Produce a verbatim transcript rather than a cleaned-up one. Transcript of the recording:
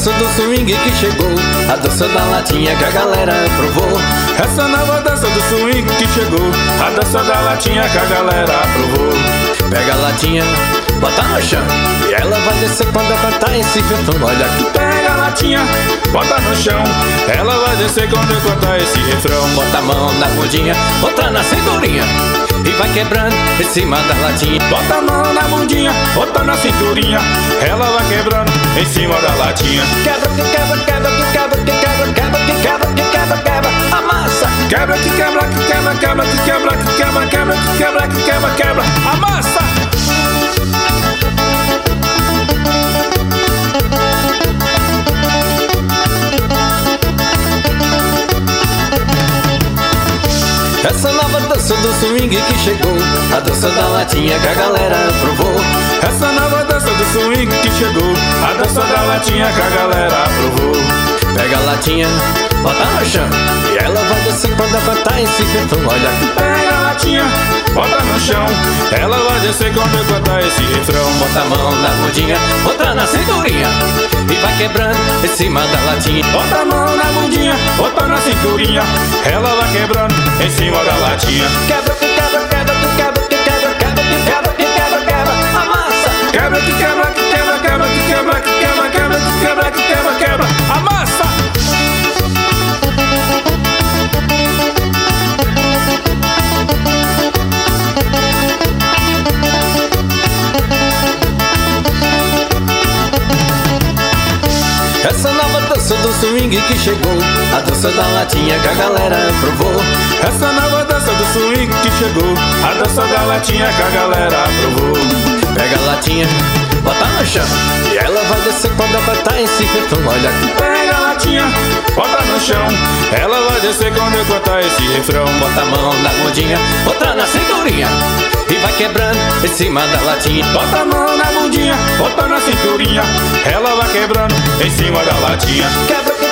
dança do swing que chegou, a dança da latinha que a galera aprovou. Essa nova dança do swing que chegou, a dança da latinha que a galera aprovou. Pega a latinha, bota no chão, e ela vai descer quando eu cantar esse refrão. Olha aqui. Pega a latinha, bota no chão, ela vai descer quando eu cantar esse refrão. Bota a mão na bundinha, outra na cinturinha, e vai quebrando em cima da latinha. Bota a mão na bundinha, outra na cinturinha, ela vai quebrando em cima da latinha. Quebra, que quebra, quebra, que quebra, que quebra, quebra, que quebra, que quebra, quebra, amassa. Quebra, que quebra, que quebra, quebra, que quebra, que quebra, quebra, que quebra, que quebra, quebra, amassa. Essa nova dança do swing que chegou, a dança da latinha que a galera aprovou. Essa nova dança do swing que chegou, a dança da latinha que a galera aprovou. Pega a latinha, bota no chão, e ela vai descer quando eu cantar esse refrão. Olha aqui. Pega a latinha, bota no chão, ela vai descer quando eu cantar esse refrão. Bota a mão na bundinha, outra na cinturinha, e vai quebrando em cima da latinha. Bota a mão na bundinha, outra na cinturinha, ela vai quebrando em cima da latinha. Quebra, que quebra, quebra, que quebra, que quebra, quebra, que quebra, que quebra, quebra, amassa. Quebra, que quebra, que quebra, quebra, que quebra, que quebra, quebra, que quebra, que quebra, quebra, amassa. Essa nova dança do swing que chegou, a dança da latinha que a galera aprovou. Essa nova dança do swing que chegou, a dança da latinha que a galera aprovou. Pega a latinha, bota no chão, e ela vai descer quando eu cantar esse refrão. Olha aqui. Pega a latinha, bota no chão, ela vai descer quando eu cantar esse refrão. Bota a mão na bundinha, outra na cinturinha, e vai quebrando em cima da latinha. Bota a mão na bundinha, outra na cinturinha, ela vai quebrando em cima da latinha. Quebra,